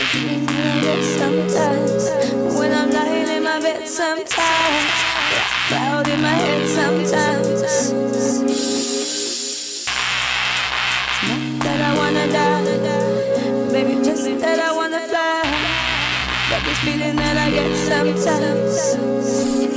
feeling that I get sometimes when I'm lying in my bed sometimes. Cloud in my head sometimes. It's not that I wanna die, baby, just that I wanna fly. Got this feeling that I get sometimes.